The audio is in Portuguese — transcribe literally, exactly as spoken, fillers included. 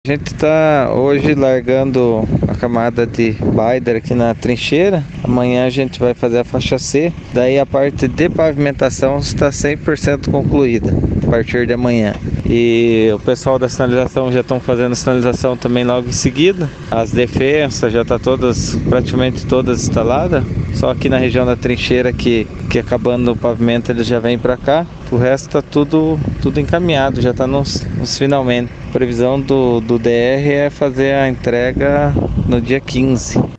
A gente está hoje largando a camada de binder aqui na trincheira. Amanhã a gente vai fazer a faixa C. Daí a parte de pavimentação está cem por cento concluída a partir de amanhã. E o pessoal da sinalização já estão fazendo sinalização também logo em seguida. As defensas já estão tá todas, praticamente todas instaladas. Só aqui na região da trincheira que, que acabando o pavimento eles já vêm para cá. O resto está tudo, tudo encaminhado, já está nos, nos finalmente. A previsão do, do D R é fazer a entrega no dia quinze.